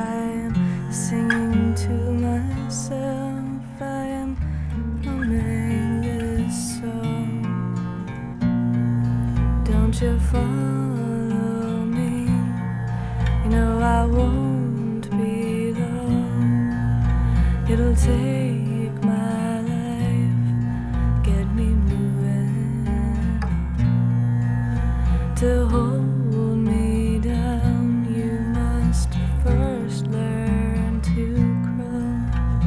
am singing to myself. I am humming this song. Don't you follow me? You know I won't be long. It'll take my life, get me moving. To hold me down, you must first learn to crawl.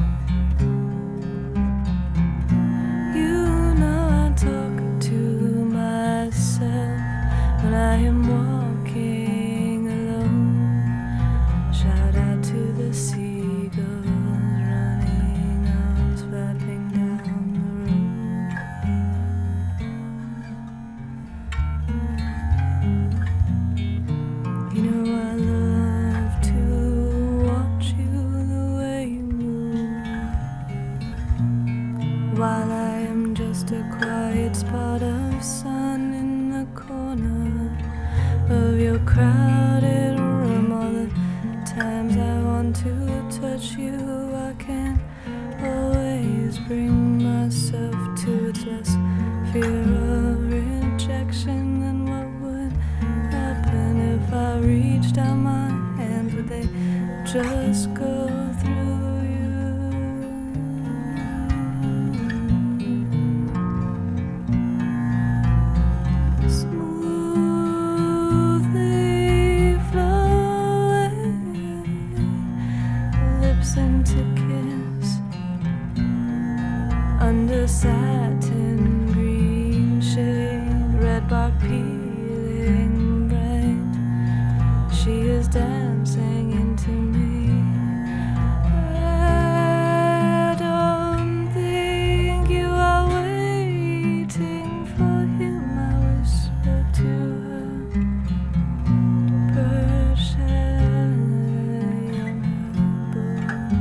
You know I talk to myself when I am walking alone. Shout out to the seagulls running out, flapping down the road. You know I love to watch you the way you move, while I am just a quiet spot of sun in the corner of your crowded room. All the times I want to touch you, I can't always bring myself to. It's less fear of rejection than what would happen if I reached out my hands. Would they just go through you? Smoothly flowing lips into kiss under satin green shade, red bark peeling bright. She is dancing into me. I don't think you are waiting for him, I whisper to her. Perched high on her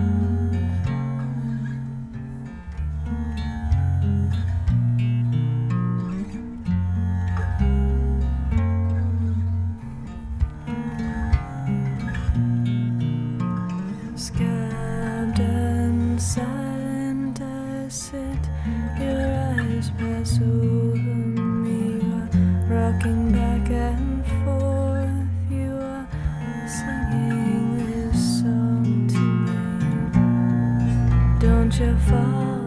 Scabbed and silent I sit, your eyes pass over me. You are rocking back and forth, you are singing this song to me. Don't you fall